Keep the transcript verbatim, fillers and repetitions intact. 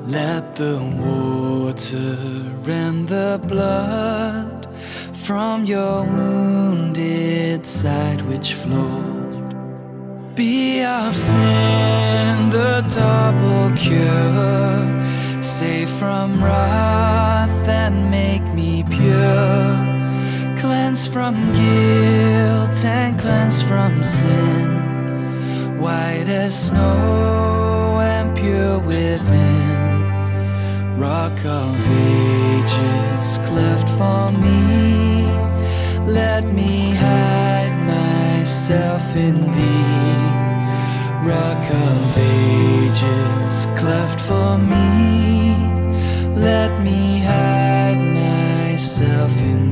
Let the water and the blood from your wounded side which flowed be of sin the double cure, save from wrath and make me pure, cleanse from guilt and cleanse from sin, white as snow and pure within. Rock of ages cleft for me, let me hide myself in thee. Rock of ages cleft for me, let me hide myself in thee.